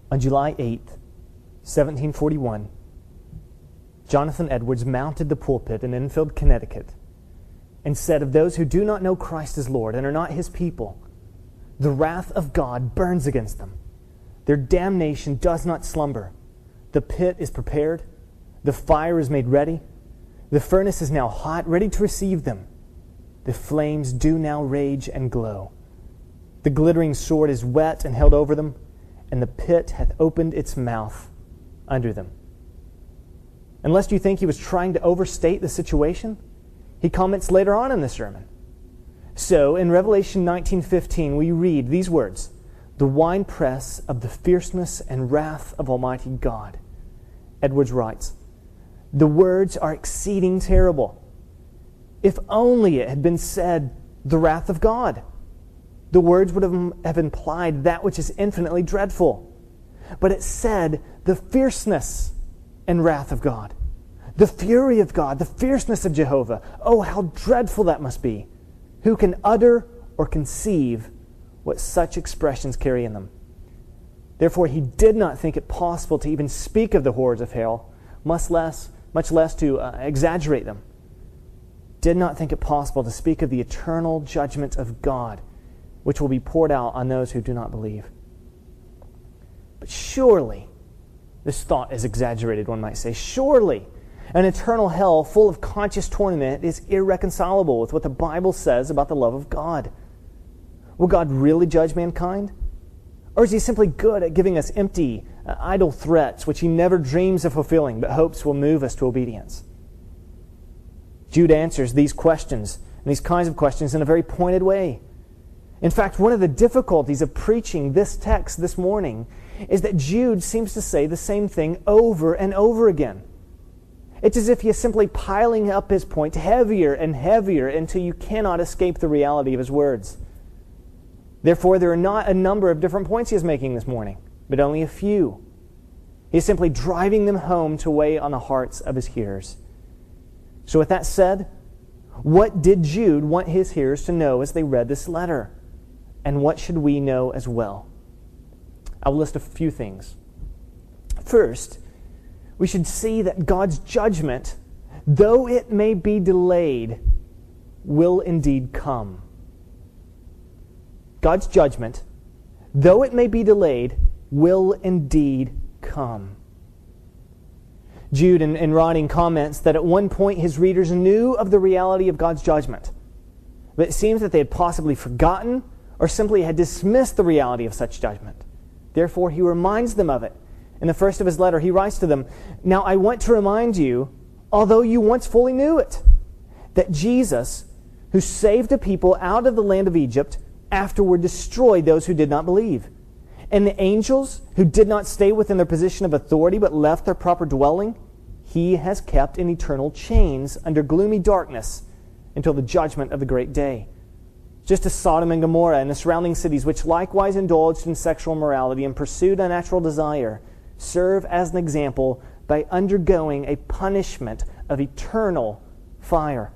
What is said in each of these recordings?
On July 8th, 1741, Jonathan Edwards mounted the pulpit in Enfield, Connecticut, and said of those who do not know Christ as Lord and are not His people, the wrath of God burns against them. Their damnation does not slumber. The pit is prepared. The fire is made ready. The furnace is now hot, ready to receive them. The flames do now rage and glow. The glittering sword is wet and held over them, and the pit hath opened its mouth under them. Unless you think he was trying to overstate the situation, he comments later on in the sermon. So, in Revelation 19:15, we read these words, "The winepress of the fierceness and wrath of Almighty God." Edwards writes, "The words are exceeding terrible. If only it had been said, the wrath of God, the words would have implied that which is infinitely dreadful. But it said the fierceness and wrath of God, the fury of God, the fierceness of Jehovah. Oh, how dreadful that must be. Who can utter or conceive what such expressions carry in them?" Therefore, he did not think it possible to even speak of the horrors of hell, much less to exaggerate them. Did not think it possible to speak of the eternal judgment of God, which will be poured out on those who do not believe. But surely, this thought is exaggerated, one might say. Surely, an eternal hell full of conscious torment is irreconcilable with what the Bible says about the love of God. Will God really judge mankind? Or is He simply good at giving us empty, idle threats which He never dreams of fulfilling but hopes will move us to obedience? Jude answers these questions and these kinds of questions in a very pointed way. In fact, one of the difficulties of preaching this text this morning is that Jude seems to say the same thing over and over again. It's as if he is simply piling up his point heavier and heavier until you cannot escape the reality of his words. Therefore, there are not a number of different points he is making this morning, but only a few. He is simply driving them home to weigh on the hearts of his hearers. So with that said, what did Jude want his hearers to know as they read this letter? And what should we know as well? I'll list a few things. First, we should see that God's judgment, though it may be delayed, will indeed come. God's judgment, though it may be delayed, will indeed come. Jude, in writing, comments that at one point his readers knew of the reality of God's judgment, but it seems that they had possibly forgotten or simply had dismissed the reality of such judgment. Therefore, he reminds them of it. In the first of his letter, he writes to them, "Now I want to remind you, although you once fully knew it, that Jesus, who saved a people out of the land of Egypt, afterward destroyed those who did not believe. And the angels who did not stay within their position of authority but left their proper dwelling, He has kept in eternal chains under gloomy darkness until the judgment of the great day. Just as Sodom and Gomorrah and the surrounding cities, which likewise indulged in sexual immorality and pursued unnatural desire, serve as an example by undergoing a punishment of eternal fire."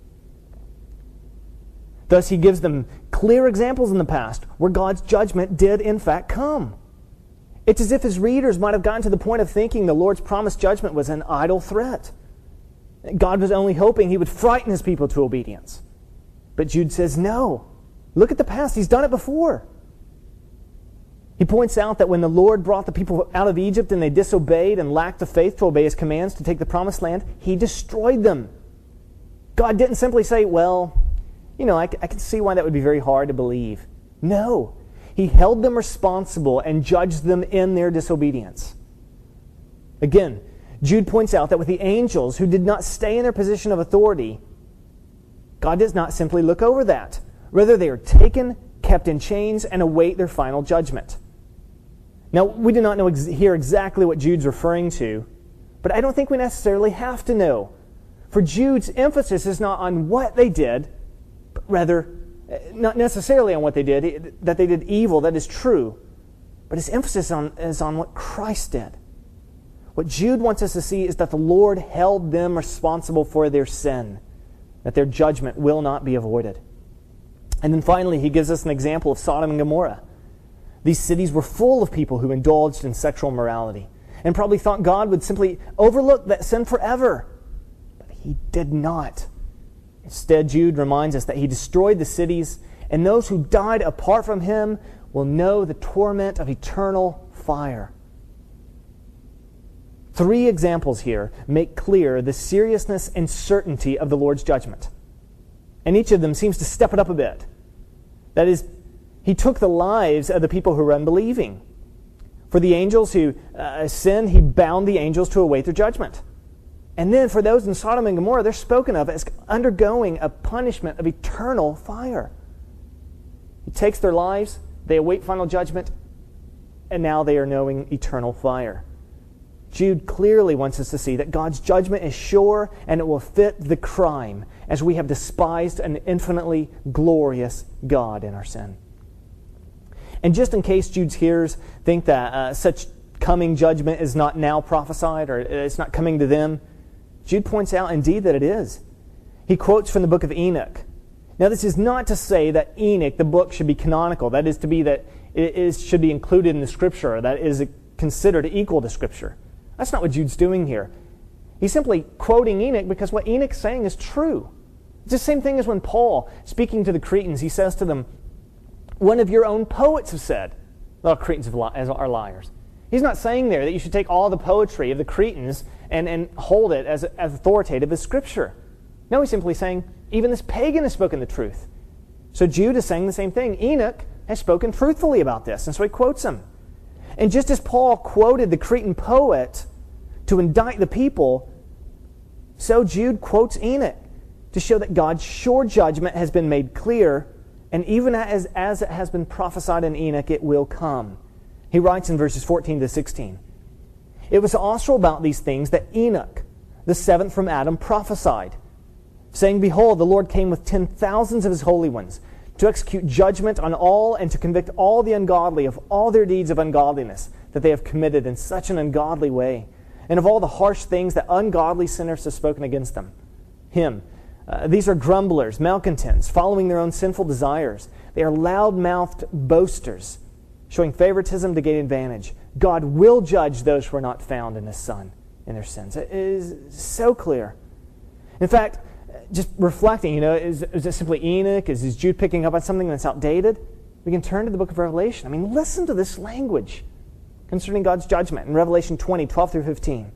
Thus, he gives them clear examples in the past where God's judgment did in fact come. It's as if his readers might have gotten to the point of thinking the Lord's promised judgment was an idle threat. God was only hoping He would frighten His people to obedience. But Jude says, no. Look at the past. He's done it before. He points out that when the Lord brought the people out of Egypt and they disobeyed and lacked the faith to obey His commands to take the promised land, He destroyed them. God didn't simply say, well, I can see why that would be very hard to believe. No. He held them responsible and judged them in their disobedience. Again, Jude points out that with the angels who did not stay in their position of authority, God does not simply look over that. Rather, they are taken, kept in chains, and await their final judgment. Now, we do not know here exactly what Jude's referring to, but I don't think we necessarily have to know. For Jude's emphasis is not on what they did, but rather, not necessarily on what they did, that they did evil, that is true, but his emphasis is on what Christ did. What Jude wants us to see is that the Lord held them responsible for their sin, that their judgment will not be avoided. And then finally, he gives us an example of Sodom and Gomorrah. These cities were full of people who indulged in sexual immorality and probably thought God would simply overlook that sin forever. But he did not. Instead, Jude reminds us that he destroyed the cities, and those who died apart from him will know the torment of eternal fire. 3 examples here make clear the seriousness and certainty of the Lord's judgment. And each of them seems to step it up a bit. That is, he took the lives of the people who were unbelieving. For the angels who sinned, he bound the angels to await their judgment. And then for those in Sodom and Gomorrah, they're spoken of as undergoing a punishment of eternal fire. He takes their lives, they await final judgment, and now they are knowing eternal fire. Jude clearly wants us to see that God's judgment is sure and it will fit the crime, as we have despised an infinitely glorious God in our sin. And just in case Jude's hearers think that such coming judgment is not now prophesied or it's not coming to them, Jude points out indeed that it is. He quotes from the book of Enoch. Now, this is not to say that Enoch, the book, should be canonical. That is to be that should be included in the Scripture, or that is considered equal to Scripture. That's not what Jude's doing here. He's simply quoting Enoch because what Enoch's saying is true. It's the same thing as when Paul, speaking to the Cretans, he says to them, one of your own poets have said, well, Cretans are liars. He's not saying there that you should take all the poetry of the Cretans and hold it as authoritative as Scripture. No, he's simply saying, even this pagan has spoken the truth. So Jude is saying the same thing. Enoch has spoken truthfully about this, and so he quotes him. And just as Paul quoted the Cretan poet to indict the people, so Jude quotes Enoch to show that God's sure judgment has been made clear, and even as it has been prophesied in Enoch, it will come. He writes in verses 14 to 16, it was also about these things that Enoch, the seventh from Adam, prophesied, saying, behold, the Lord came with 10,000s of his holy ones, to execute judgment on all and to convict all the ungodly of all their deeds of ungodliness that they have committed in such an ungodly way, and of all the harsh things that ungodly sinners have spoken against him. These are grumblers, malcontents, following their own sinful desires. They are loud-mouthed boasters, showing favoritism to gain advantage. God will judge those who are not found in His Son in their sins. It is so clear. In fact, just reflecting, is it simply Enoch? Is Jude picking up on something that's outdated? We can turn to the book of Revelation. Listen to this language concerning God's judgment in Revelation 20, 12 through 15.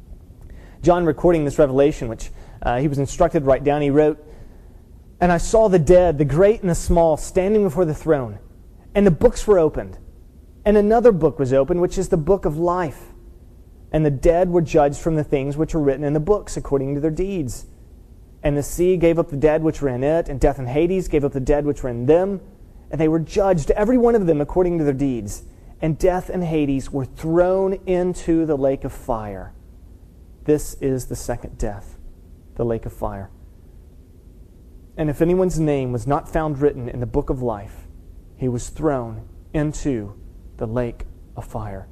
John, recording this revelation, which he was instructed to write down, he wrote, and I saw the dead, the great and the small, standing before the throne, and the books were opened. And another book was opened, which is the book of life. And the dead were judged from the things which were written in the books according to their deeds. And the sea gave up the dead which were in it, and death and Hades gave up the dead which were in them. And they were judged, every one of them, according to their deeds. And death and Hades were thrown into the lake of fire. This is the second death, the lake of fire. And if anyone's name was not found written in the book of life, he was thrown into the lake of fire.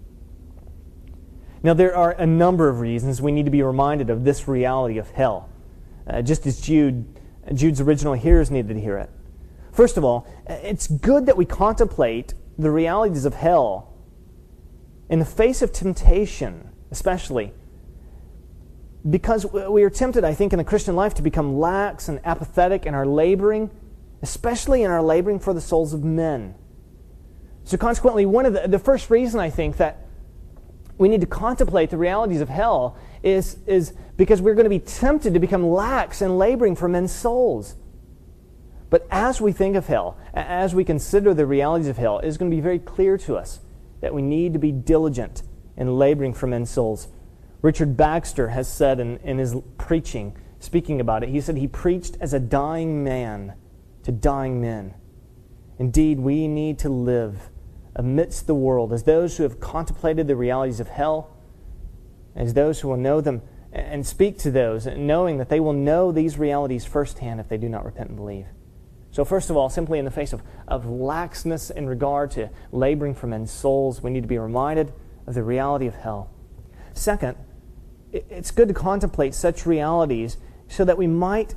Now, there are a number of reasons we need to be reminded of this reality of hell, just as Jude's original hearers needed to hear it. First of all, it's good that we contemplate the realities of hell in the face of temptation, especially because we are tempted, I think, in the Christian life to become lax and apathetic in our laboring, especially in our laboring for the souls of men. So consequently, one of the first reason I think that we need to contemplate the realities of hell is because we're going to be tempted to become lax in laboring for men's souls. But as we think of hell, as we consider the realities of hell, it is going to be very clear to us that we need to be diligent in laboring for men's souls. Richard Baxter has said in his preaching, speaking about it, he said he preached as a dying man to dying men. Indeed, we need to live amidst the world as those who have contemplated the realities of hell, as those who will know them and speak to those, knowing that they will know these realities firsthand if they do not repent and believe. So first of all, simply in the face of laxness in regard to laboring for men's souls, we need to be reminded of the reality of hell. Second, it's good to contemplate such realities so that we might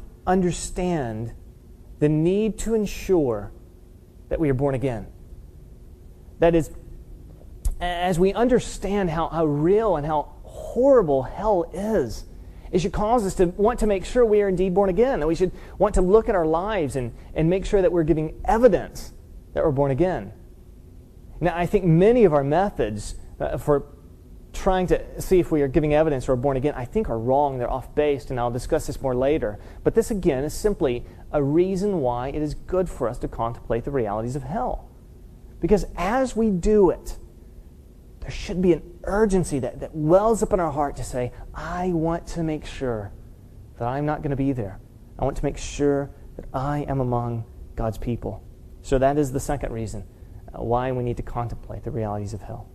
understand the need to ensure that we are born again. That is, as we understand how real and how horrible hell is, it should cause us to want to make sure we are indeed born again. That we should want to look at our lives and make sure that we're giving evidence that we're born again. Now, I think many of our methods for trying to see if we are giving evidence or are born again, I think are wrong. They're off-based, and I'll discuss this more later. But this, again, is simply a reason why it is good for us to contemplate the realities of hell. Because as we do it, there should be an urgency that wells up in our heart to say, I want to make sure that I'm not going to be there. I want to make sure that I am among God's people. So that is the second reason why we need to contemplate the realities of hell.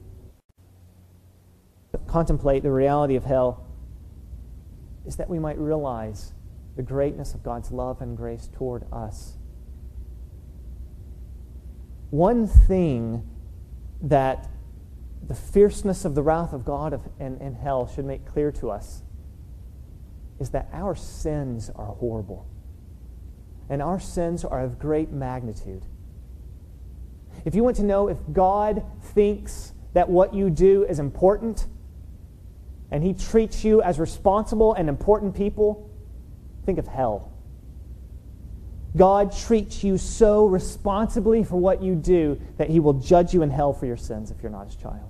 Contemplate the reality of hell is that we might realize the greatness of God's love and grace toward us. One thing that the fierceness of the wrath of God and hell should make clear to us is that our sins are horrible. And our sins are of great magnitude. If you want to know if God thinks that what you do is important, and He treats you as responsible and important people, think of hell. God treats you so responsibly for what you do that He will judge you in hell for your sins if you're not His child.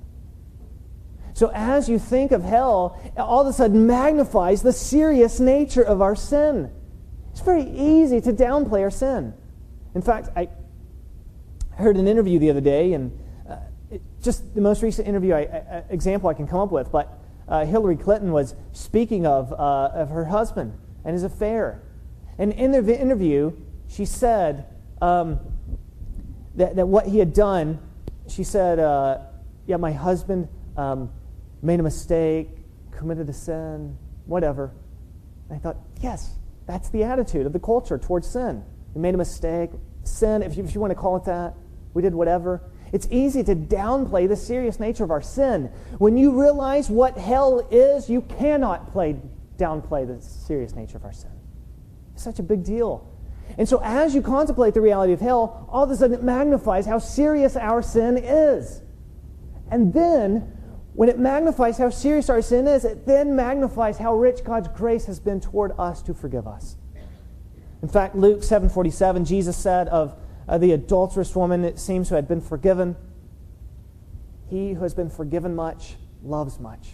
So as you think of hell, all of a sudden magnifies the serious nature of our sin. It's very easy to downplay our sin. In fact, I heard an interview the other day, and just the most recent interview example I can come up with, but Hillary Clinton was speaking of her husband and his affair. And in the interview, she said that what he had done, she said, my husband made a mistake, committed a sin, whatever. And I thought, yes, that's the attitude of the culture towards sin. We made a mistake, sin, if you want to call it that. We did whatever. It's easy to downplay the serious nature of our sin. When you realize what hell is, you cannot downplay the serious nature of our sin. It's such a big deal. And so as you contemplate the reality of hell, all of a sudden it magnifies how serious our sin is. And then, when it magnifies how serious our sin is, it then magnifies how rich God's grace has been toward us to forgive us. In fact, Luke 7:47, Jesus said of the adulterous woman, it seems, who had been forgiven, he who has been forgiven much loves much.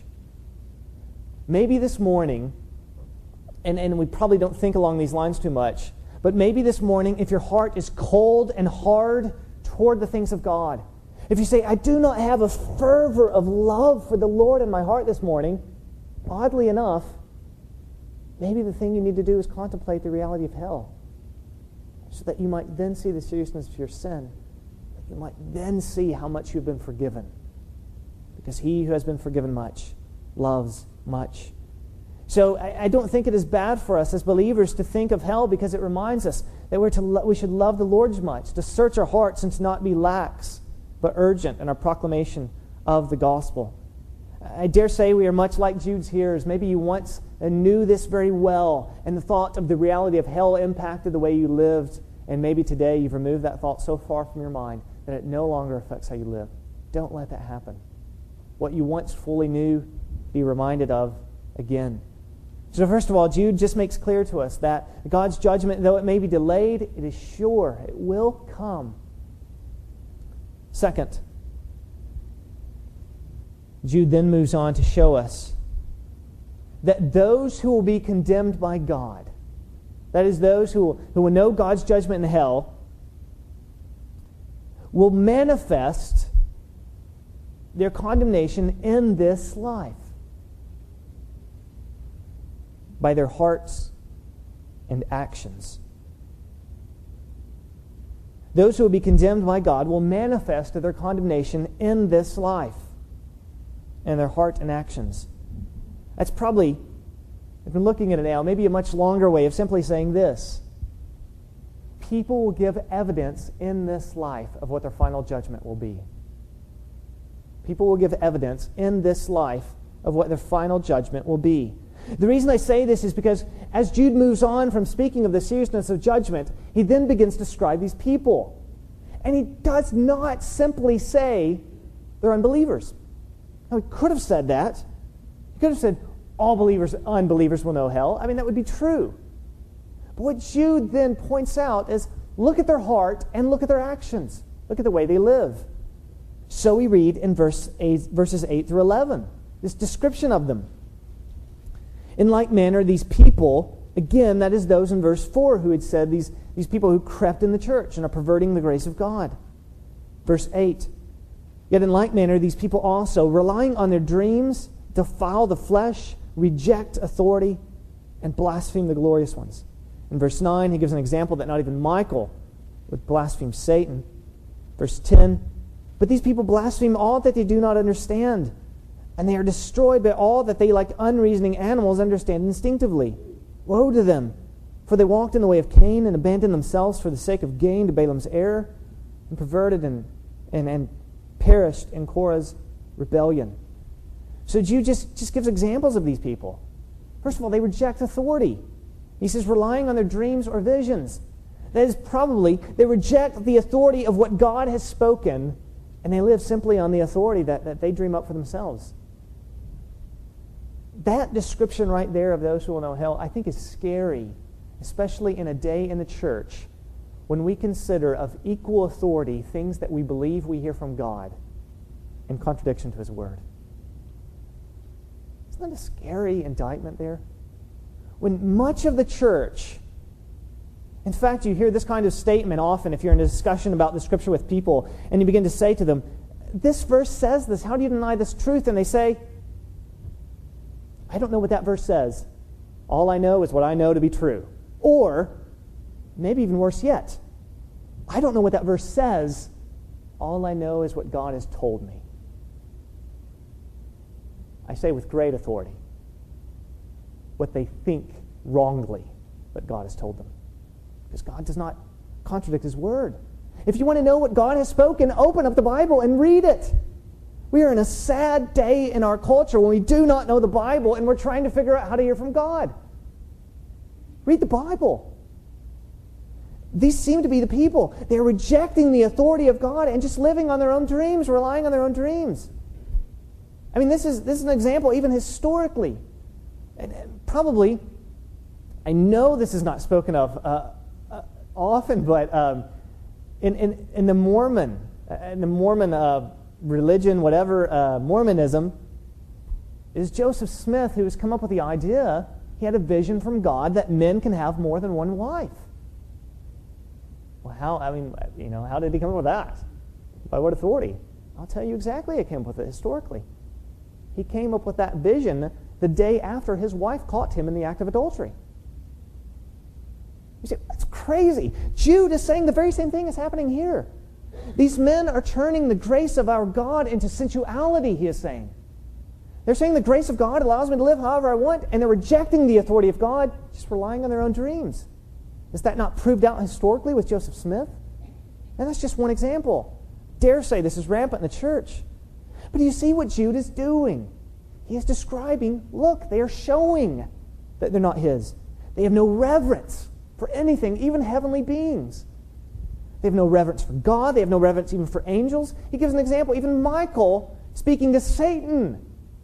Maybe this morning, and we probably don't think along these lines too much, but maybe this morning, if your heart is cold and hard toward the things of God, if you say, I do not have a fervor of love for the Lord in my heart this morning, oddly enough, maybe the thing you need to do is contemplate the reality of hell, so that you might then see the seriousness of your sin, that you might then see how much you've been forgiven. Because he who has been forgiven much loves much. So I don't think it is bad for us as believers to think of hell, because it reminds us that we should love the Lord much, to search our hearts and to not be lax, but urgent in our proclamation of the gospel. I dare say we are much like Jude's hearers. Maybe you once knew this very well, and the thought of the reality of hell impacted the way you lived, and maybe today you've removed that thought so far from your mind that it no longer affects how you live. Don't let that happen. What you once fully knew, be reminded of again. So first of all, Jude just makes clear to us that God's judgment, though it may be delayed, it is sure. It will come. Second, Jude then moves on to show us that those who will be condemned by God, that is, those who will know God's judgment in hell, will manifest their condemnation in this life by their hearts and actions. Those who will be condemned by God will manifest their condemnation in this life and their heart and actions. That's probably, if we're looking at it now, maybe a much longer way of simply saying this. People will give evidence in this life of what their final judgment will be. People will give evidence in this life of what their final judgment will be. The reason I say this is because as Jude moves on from speaking of the seriousness of judgment, he then begins to describe these people. And he does not simply say they're unbelievers. Now, he could have said that. He could have said, all unbelievers will know hell. I mean, that would be true. But what Jude then points out is, look at their heart and look at their actions. Look at the way they live. So we read in verses 8 through 11, this description of them. In like manner, these people, again, that is those in verse 4 who had said these people who crept in the church and are perverting the grace of God. Verse 8, yet in like manner, these people also, relying on their dreams, defile the flesh, reject authority, and blaspheme the glorious ones. In verse 9, he gives an example that not even Michael would blaspheme Satan. Verse 10, but these people blaspheme all that they do not understand, and they are destroyed by all that they, like unreasoning animals, understand instinctively. Woe to them! For they walked in the way of Cain and abandoned themselves for the sake of gain to Balaam's error, and perverted and perished in Korah's rebellion. So Jude just gives examples of these people. First of all, they reject authority. He says, relying on their dreams or visions. That is probably, they reject the authority of what God has spoken, and they live simply on the authority that they dream up for themselves. That description right there of those who will know hell, I think is scary, especially in a day in the church when we consider of equal authority things that we believe we hear from God in contradiction to His Word. Isn't that a scary indictment there? When much of the church, in fact, you hear this kind of statement often if you're in a discussion about the Scripture with people, and you begin to say to them, this verse says this, how do you deny this truth? And they say, I don't know what that verse says. All I know is what I know to be true. Or, maybe even worse yet, I don't know what that verse says. All I know is what God has told me. I say with great authority what they think wrongly that God has told them. Because God does not contradict His Word. If you want to know what God has spoken, open up the Bible and read it. We are in a sad day in our culture when we do not know the Bible and we're trying to figure out how to hear from God. Read the Bible. These seem to be the people. They're rejecting the authority of God and just living on their own dreams, relying on their own dreams. I mean, this is an example even historically. And probably, I know this is not spoken of often, but in the Mormon religion, whatever, Mormonism, is Joseph Smith, who has come up with the idea. He had a vision from God that men can have more than one wife. Well, how did he come up with that? By what authority? I'll tell you exactly how he came up with it historically. He came up with that vision the day after his wife caught him in the act of adultery. You say, that's crazy. Jude is saying the very same thing is happening here. These men are turning the grace of our God into sensuality, he is saying. They're saying the grace of God allows me to live however I want, and they're rejecting the authority of God, just relying on their own dreams. Is that not proved out historically with Joseph Smith? And that's just one example. Dare say this is rampant in the church. But do you see what Jude is doing? He is describing, look, they are showing that they're not his. They have no reverence for anything, even heavenly beings. They have no reverence for God. They have no reverence even for angels. He gives an example. Even Michael, speaking to Satan,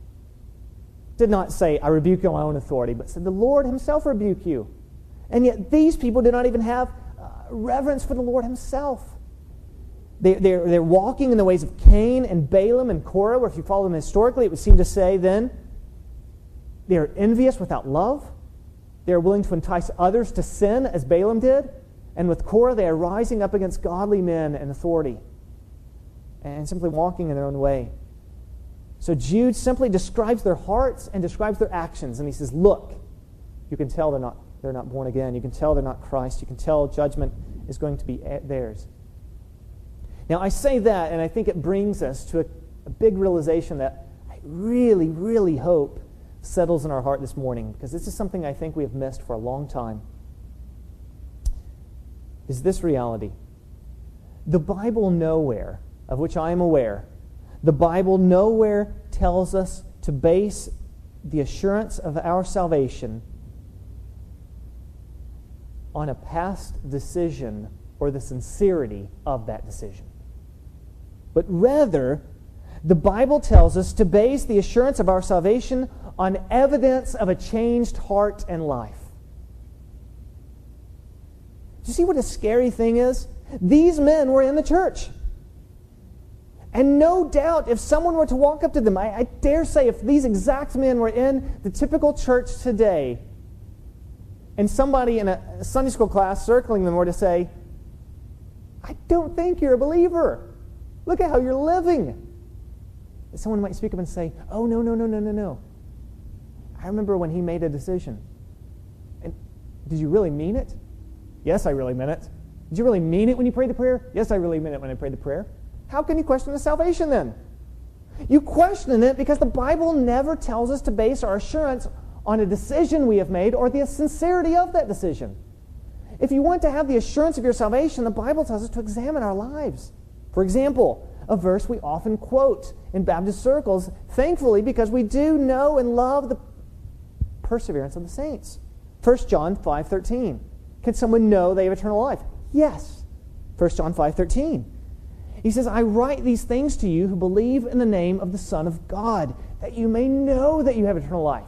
did not say, I rebuke you on my own authority, but said, the Lord Himself rebuke you. And yet these people do not even have reverence for the Lord Himself. They're walking in the ways of Cain and Balaam and Korah, where if you follow them historically, it would seem to say then, they're envious without love. They're willing to entice others to sin, as Balaam did. And with Korah, they are rising up against godly men and authority and simply walking in their own way. So Jude simply describes their hearts and describes their actions. And he says, look, you can tell they're not born again. You can tell they're not Christ. You can tell judgment is going to be theirs. Now, I say that, and I think it brings us to a big realization that I really, really hope settles in our heart this morning, because this is something I think we have missed for a long time. Is this reality. The Bible nowhere, of which I am aware, the Bible nowhere tells us to base the assurance of our salvation on a past decision or the sincerity of that decision. But rather, the Bible tells us to base the assurance of our salvation on evidence of a changed heart and life. Do you see what a scary thing is? These men were in the church. And no doubt, if someone were to walk up to them, I dare say if these exact men were in the typical church today, and somebody in a Sunday school class circling them were to say, I don't think you're a believer. Look at how you're living. Someone might speak up and say, oh, no. I remember when he made a decision. And did you really mean it? Yes, I really meant it. Did you really mean it when you prayed the prayer? Yes, I really meant it when I prayed the prayer. How can you question the salvation then? You question it because the Bible never tells us to base our assurance on a decision we have made or the sincerity of that decision. If you want to have the assurance of your salvation, the Bible tells us to examine our lives. For example, a verse we often quote in Baptist circles, thankfully, because we do know and love the perseverance of the saints. 1 John 5:13. Can someone know they have eternal life? Yes. 1 John 5:13. He says, I write these things to you who believe in the name of the Son of God, that you may know that you have eternal life.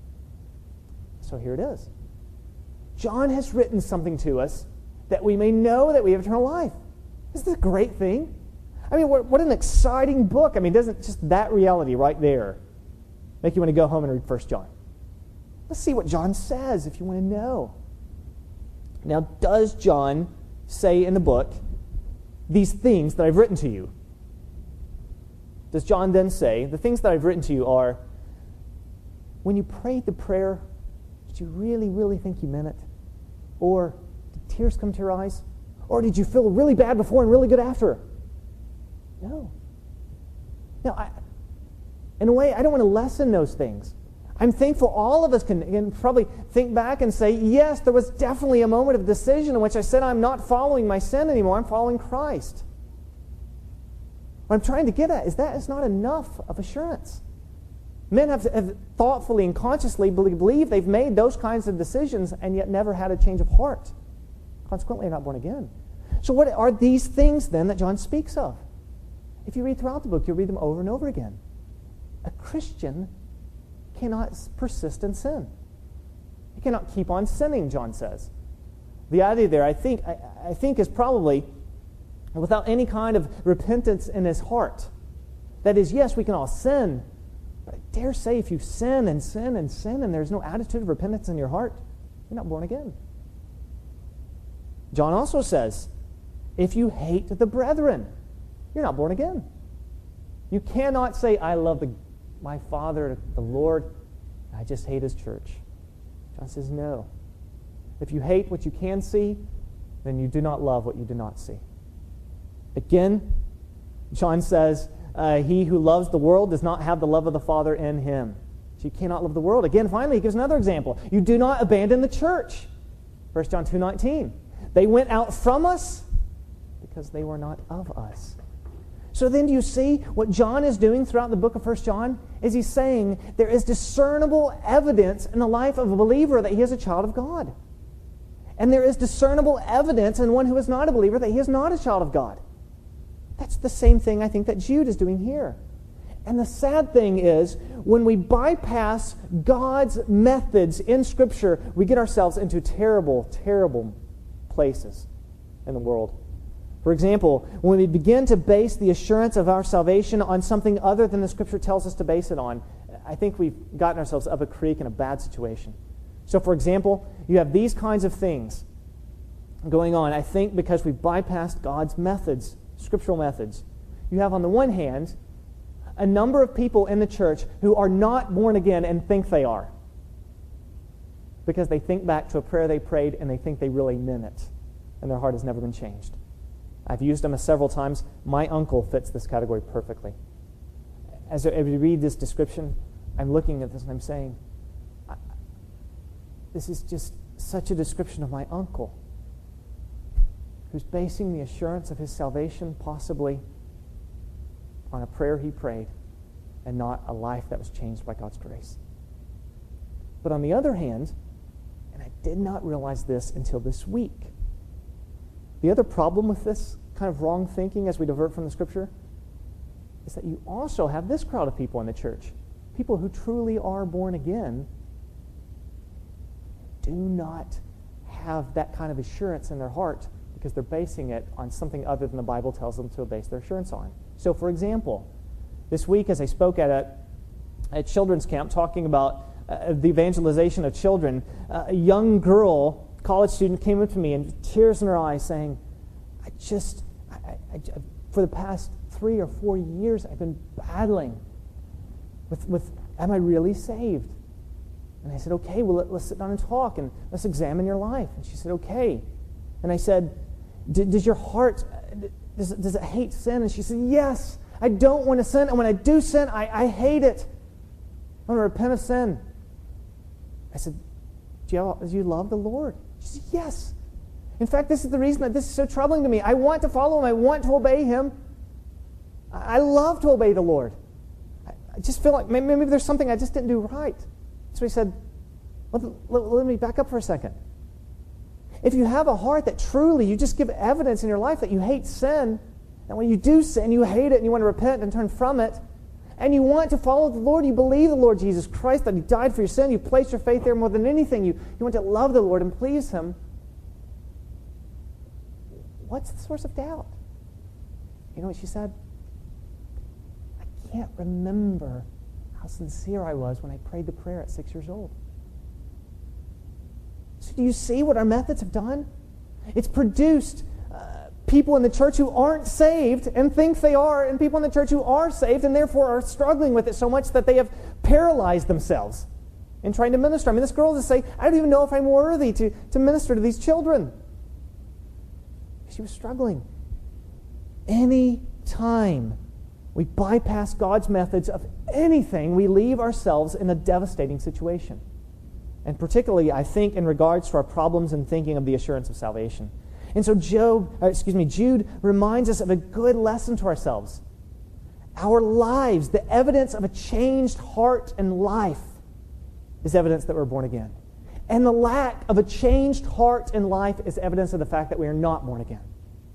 So here it is. John has written something to us that we may know that we have eternal life. Isn't this a great thing? I mean, what an exciting book. I mean, doesn't just that reality right there make you want to go home and read 1 John? Let's see what John says if you want to know. Now, does John say in the book these things that I've written to you? Does John then say, the things that I've written to you are, when you prayed the prayer, did you really, really think you meant it? Or did tears come to your eyes? Or did you feel really bad before and really good after? No. Now, in a way, I don't want to lessen those things. I'm thankful all of us can probably think back and say, yes, there was definitely a moment of decision in which I said, I'm not following my sin anymore, I'm following Christ. What I'm trying to get at is that is not enough of assurance. Men have thoughtfully and consciously believed they've made those kinds of decisions and yet never had a change of heart. Consequently, they're not born again. So what are these things then that John speaks of? If you read throughout the book, you'll read them over and over again. A Christian cannot persist in sin. He cannot keep on sinning, John says. The idea there, I think is probably without any kind of repentance in his heart. That is, yes, we can all sin, but I dare say if you sin and sin and sin and there's no attitude of repentance in your heart, you're not born again. John also says, if you hate the brethren, you're not born again. You cannot say, I love my Father, the Lord, I just hate His church. John says, no. If you hate what you can see, then you do not love what you do not see. Again, John says, he who loves the world does not have the love of the Father in him. So you cannot love the world. Again, finally, he gives another example. You do not abandon the church. 1 John 2:19. They went out from us because they were not of us. So then do you see what John is doing throughout the book of 1 John? Is he's saying there is discernible evidence in the life of a believer that he is a child of God. And there is discernible evidence in one who is not a believer that he is not a child of God. That's the same thing I think that Jude is doing here. And the sad thing is, when we bypass God's methods in Scripture, we get ourselves into terrible, terrible places in the world. For example, when we begin to base the assurance of our salvation on something other than the Scripture tells us to base it on, I think we've gotten ourselves up a creek in a bad situation. So, for example, you have these kinds of things going on, I think, because we've bypassed God's methods, scriptural methods. You have, on the one hand, a number of people in the church who are not born again and think they are, because they think back to a prayer they prayed and they think they really meant it, and their heart has never been changed. I've used them several times. My uncle fits this category perfectly. As we read this description, I'm looking at this and I'm saying, this is just such a description of my uncle, who's basing the assurance of his salvation possibly on a prayer he prayed and not a life that was changed by God's grace. But on the other hand, and I did not realize this until this week, the other problem with this kind of wrong thinking as we divert from the Scripture is that you also have this crowd of people in the church. People who truly are born again do not have that kind of assurance in their heart because they're basing it on something other than the Bible tells them to base their assurance on. So, for example, this week as I spoke at a children's camp talking about the evangelization of children, a young girl, college student, came up to me and tears in her eyes saying, for the past 3 or 4 years, I've been battling with am I really saved? And I said, okay, well, let's sit down and talk, and let's examine your life. And she said, okay. And I said, does your heart, does it hate sin? And she said, yes, I don't want to sin, and when I do sin, I hate it. I want to repent of sin. I said, do you love the Lord? She said, yes. In fact, this is the reason that this is so troubling to me. I want to follow Him. I want to obey Him. I love to obey the Lord. I just feel like maybe there's something I just didn't do right. So he said, let me back up for a second. If you have a heart that truly, you just give evidence in your life that you hate sin, and when you do sin, you hate it and you want to repent and turn from it, and you want to follow the Lord, you believe the Lord Jesus Christ, that He died for your sin, you place your faith there more than anything, you want to love the Lord and please Him, what's the source of doubt? You know what she said? I can't remember how sincere I was when I prayed the prayer at 6 years old. So do you see what our methods have done? It's produced people in the church who aren't saved and think they are, and people in the church who are saved and therefore are struggling with it so much that they have paralyzed themselves in trying to minister. I mean, this girl is saying, I don't even know if I'm worthy to minister to these children. She was struggling. Any time we bypass God's methods of anything, we leave ourselves in a devastating situation. And particularly, I think, in regards to our problems in thinking of the assurance of salvation. And so Jude reminds us of a good lesson to ourselves. Our lives, the evidence of a changed heart and life, is evidence that we're born again. And the lack of a changed heart and life is evidence of the fact that we are not born again.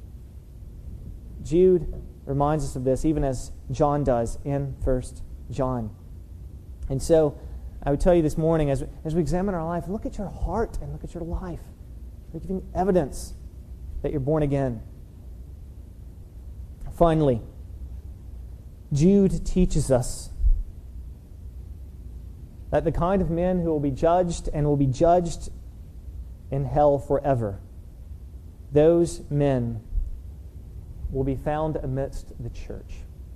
Jude reminds us of this, even as John does in 1 John. And so, I would tell you this morning, as we examine our life, look at your heart and look at your life. They're giving evidence that you're born again. Finally, Jude teaches us that the kind of men who will be judged and will be judged in hell forever, those men will be found amidst the church.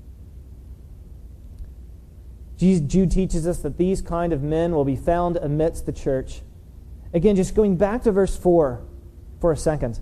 Jude teaches us that these kind of men will be found amidst the church. Again, just going back to verse 4 for a second.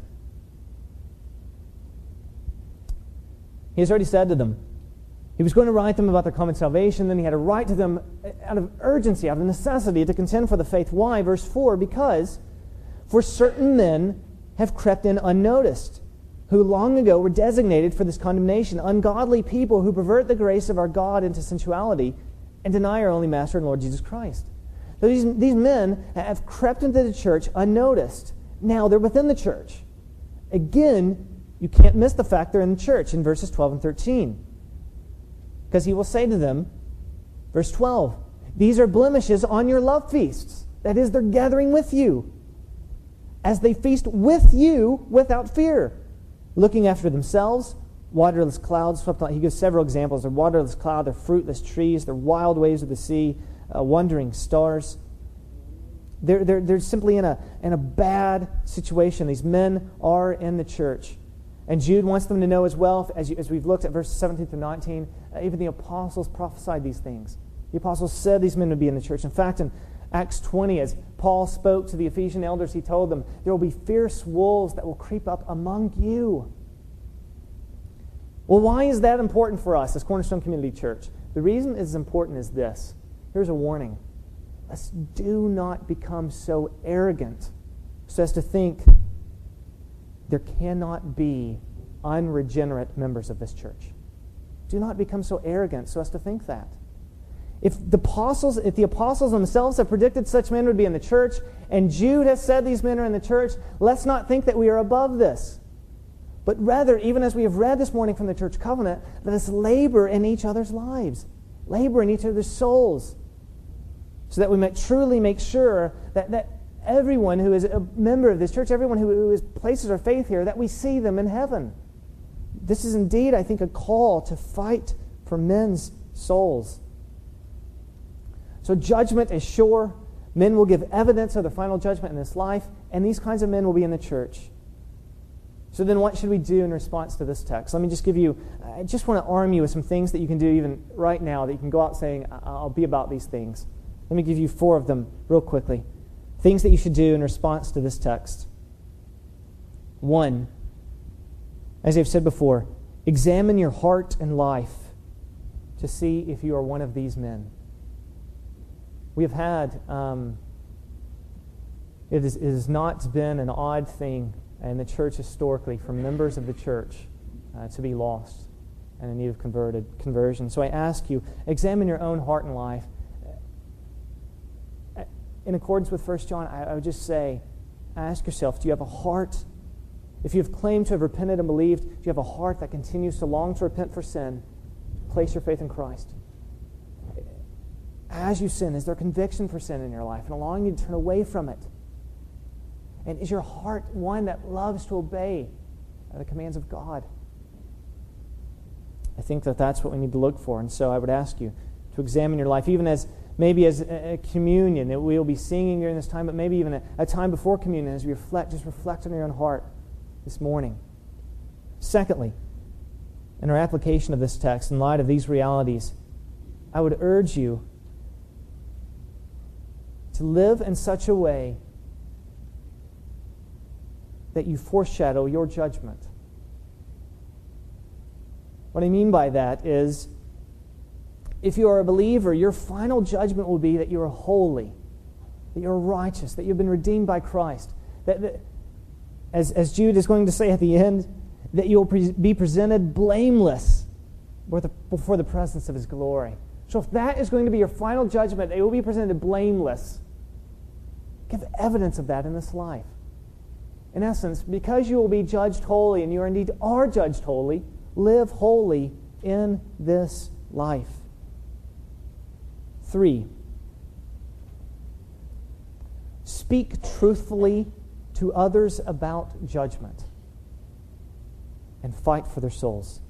He has already said to them, he was going to write them about their common salvation, then he had to write to them out of urgency, out of necessity, to contend for the faith. Why? Verse 4, because for certain men have crept in unnoticed, who long ago were designated for this condemnation, ungodly people who pervert the grace of our God into sensuality and deny our only Master and Lord Jesus Christ. So these men have crept into the church unnoticed. Now they're within the church. Again, you can't miss the fact they're in the church in verses 12 and 13. Because he will say to them, verse 12, these are blemishes on your love feasts. That is, they're gathering with you, as they feast with you without fear, looking after themselves, waterless clouds swept on. He gives several examples. They're waterless cloud, they're fruitless trees, they're wild waves of the sea, wandering stars. They're simply in a bad situation. These men are in the church. And Jude wants them to know as well, as we've looked at verses 17 through 19, even the apostles prophesied these things. The apostles said these men would be in the church. In fact, in Acts 20, as Paul spoke to the Ephesian elders, he told them, there will be fierce wolves that will creep up among you. Well, why is that important for us as Cornerstone Community Church? The reason it's important is this. Here's a warning. Let's do not become so arrogant so as to think there cannot be unregenerate members of this church. Do not become so arrogant so as to think that. If the apostles themselves have predicted such men would be in the church, and Jude has said these men are in the church, let's not think that we are above this. But rather, even as we have read this morning from the church covenant, let us labor in each other's lives, labor in each other's souls, so that we might truly make sure that everyone who is a member of this church, everyone who places our faith here, that we see them in heaven. This is indeed, I think, a call to fight for men's souls. So judgment is sure. Men will give evidence of their final judgment in this life, and these kinds of men will be in the church. So then what should we do in response to this text? Let me just give you, I just want to arm you with some things that you can do even right now, that you can go out saying, I'll be about these things. Let me give you 4 of them real quickly. Things that you should do in response to this text. 1, as I've said before, examine your heart and life to see if you are one of these men. We have had, it has not been an odd thing in the church historically for members of the church to be lost and in need of conversion. So I ask you, examine your own heart and life. In accordance with 1 John, I would just say, ask yourself, do you have a heart? If you have claimed to have repented and believed, do you have a heart that continues to long to repent for sin? Place your faith in Christ. As you sin, is there conviction for sin in your life and allowing you to turn away from it? And is your heart one that loves to obey the commands of God? I think that that's what we need to look for. And so I would ask you to examine your life, even as maybe as a communion that we'll be singing during this time, but maybe even a time before communion as we just reflect on your own heart this morning. Secondly, in our application of this text, in light of these realities, I would urge you to live in such a way that you foreshadow your judgment. What I mean by that is, if you are a believer, your final judgment will be that you are holy, that you are righteous, that you've been redeemed by Christ. That as Jude is going to say at the end, that you will be presented blameless before the presence of His glory. So if that is going to be your final judgment, that you will be presented blameless, give evidence of that in this life. In essence, because you will be judged holy, and you indeed are judged holy, live holy in this life. 3, speak truthfully to others about judgment and fight for their souls.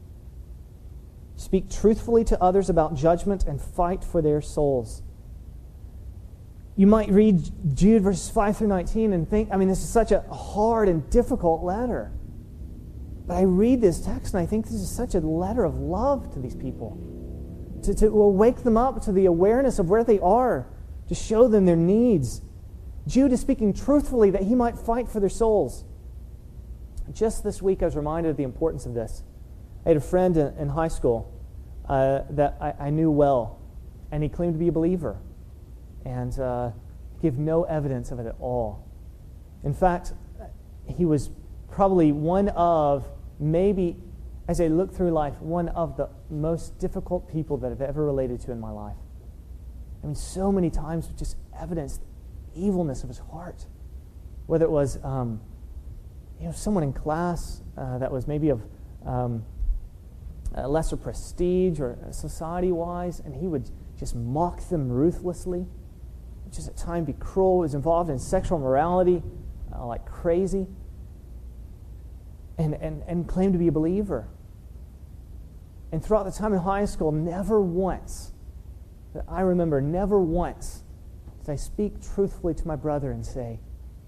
Speak truthfully to others about judgment and fight for their souls. You might read Jude verses 5 through 19 and think, this is such a hard and difficult letter. But I read this text and I think this is such a letter of love to these people. To wake them up to the awareness of where they are, to show them their needs. Jude is speaking truthfully that he might fight for their souls. Just this week I was reminded of the importance of this. I had a friend in high school that I knew well, and he claimed to be a believer, and gave no evidence of it at all. In fact, he was probably one of, maybe, as I look through life, one of the most difficult people that I've ever related to in my life. So many times just evidenced the evilness of his heart. Whether it was someone in class that was maybe of lesser prestige or society-wise, and he would just mock them ruthlessly, just at times be cruel, was involved in sexual immorality like crazy, and claimed to be a believer. And throughout the time in high school, never once, that I remember, never once did I speak truthfully to my brother and say,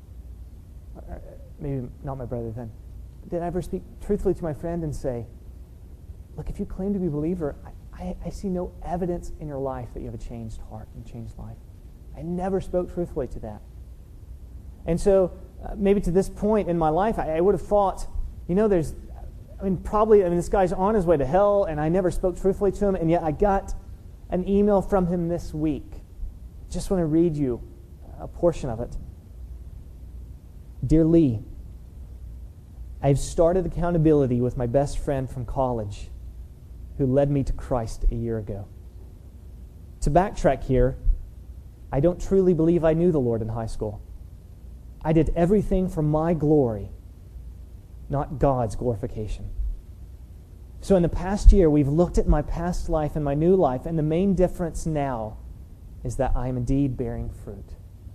maybe not my brother then, did I ever speak truthfully to my friend and say, look, if you claim to be a believer, I see no evidence in your life that you have a changed heart and changed life. I never spoke truthfully to that. And so, maybe to this point in my life, I would have thought, this guy's on his way to hell, and I never spoke truthfully to him, and yet I got an email from him this week. Just want to read you a portion of it. Dear Lee, I've started accountability with my best friend from college who led me to Christ a year ago. To backtrack here, I don't truly believe I knew the Lord in high school. I did everything for my glory. not God's glorification. So in the past year, we've looked at my past life and my new life, and the main difference now is that I am indeed bearing fruit.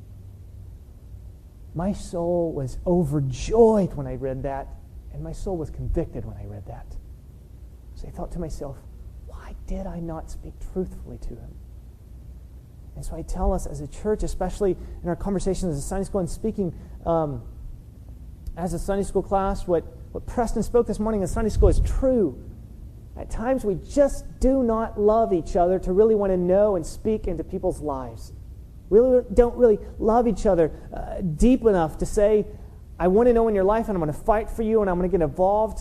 My soul was overjoyed when I read that, and my soul was convicted when I read that. So I thought to myself, why did I not speak truthfully to him? And so I tell us as a church, especially in our conversations as a Sunday school and speaking as a Sunday school class, what Preston spoke this morning in Sunday school is true. At times we just do not love each other to really want to know and speak into people's lives. We don't really love each other deep enough to say, I want to know in your life and I'm going to fight for you and I'm going to get involved.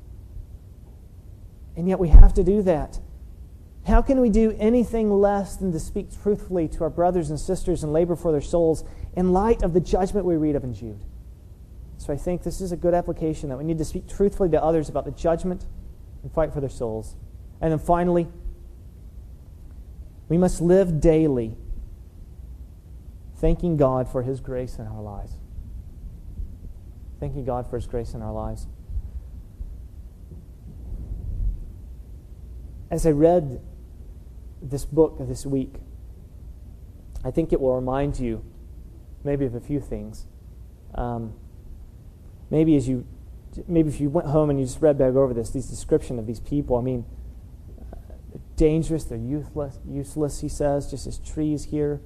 And yet we have to do that. How can we do anything less than to speak truthfully to our brothers and sisters and labor for their souls in light of the judgment we read of in Jude? So I think this is a good application, that we need to speak truthfully to others about the judgment and fight for their souls. And then finally, we must live daily thanking God for His grace in our lives. Thanking God for His grace in our lives. As I read this book this week, I think it will remind you maybe of a few things. Maybe if you went home and you just read back over these description of these people, I mean, they're dangerous, they're useless, he says, just as trees here,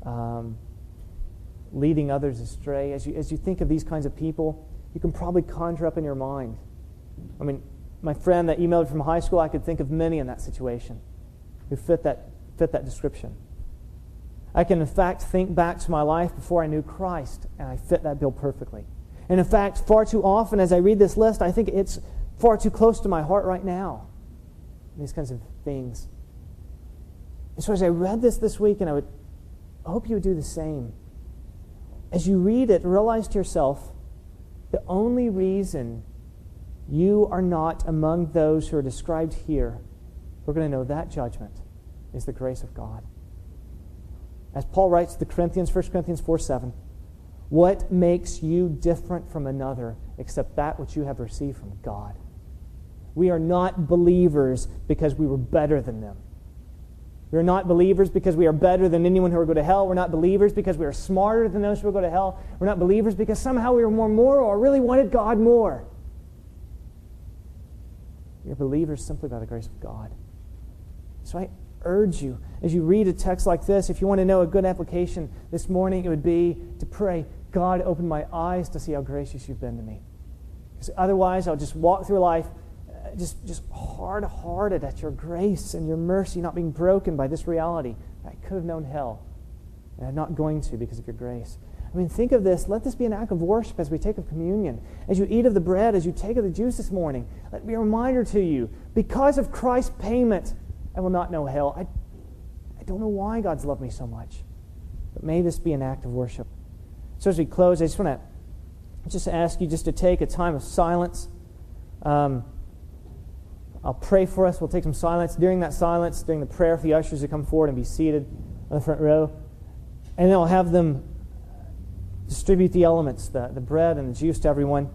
leading others astray. As you think of these kinds of people, you can probably conjure up in your mind. I mean, my friend that emailed from high school, I could think of many in that situation who fit that description. I can, in fact, think back to my life before I knew Christ, and I fit that bill perfectly. And in fact, far too often as I read this list, I think it's far too close to my heart right now. These kinds of things. And so as I read this week, and I hope you would do the same. As you read it, realize to yourself, the only reason you are not among those who are described here, we're going to know that judgment, is the grace of God. As Paul writes to the Corinthians, 1 Corinthians 4:7, what makes you different from another except that which you have received from God? We are not believers because we were better than them. We are not believers because we are better than anyone who will go to hell. We're not believers because we are smarter than those who will go to hell. We're not believers because somehow we were more moral or really wanted God more. We are believers simply by the grace of God. So I urge you, as you read a text like this, if you want to know a good application this morning, it would be to pray, God, open my eyes to see how gracious you've been to me. Because otherwise, I'll just walk through life just hard-hearted at your grace and your mercy not being broken by this reality. I could have known hell, and I'm not going to because of your grace. I mean, think of this. Let this be an act of worship as we take of communion. As you eat of the bread, as you take of the juice this morning, let it be a reminder to you, because of Christ's payment, I will not know hell. I don't know why God's loved me so much. But may this be an act of worship. So as we close, I just want to ask you just to take a time of silence. I'll pray for us. We'll take some silence. During that silence, during the prayer, for the ushers to come forward and be seated on the front row. And then I'll have them distribute the elements, the bread and the juice to everyone.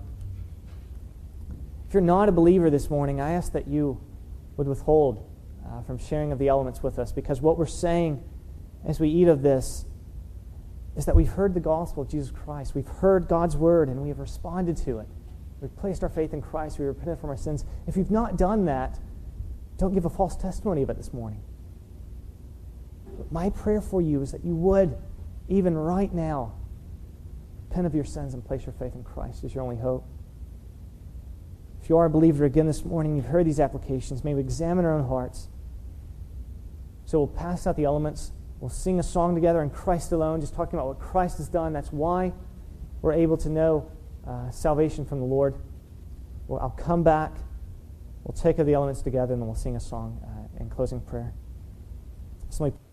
If you're not a believer this morning, I ask that you would withhold from sharing of the elements with us, because what we're saying as we eat of this is that we've heard the gospel of Jesus Christ. We've heard God's word and we have responded to it. We've placed our faith in Christ. We repented from our sins. If you've not done that, don't give a false testimony of it this morning. But my prayer for you is that you would, even right now, repent of your sins and place your faith in Christ as your only hope. If you are a believer again this morning, you've heard these applications, may we examine our own hearts. So we'll pass out the elements. We'll sing a song together in Christ alone, just talking about what Christ has done. That's why we're able to know salvation from the Lord. Well, I'll come back. We'll take of the elements together, and then we'll sing a song in closing prayer. Somebody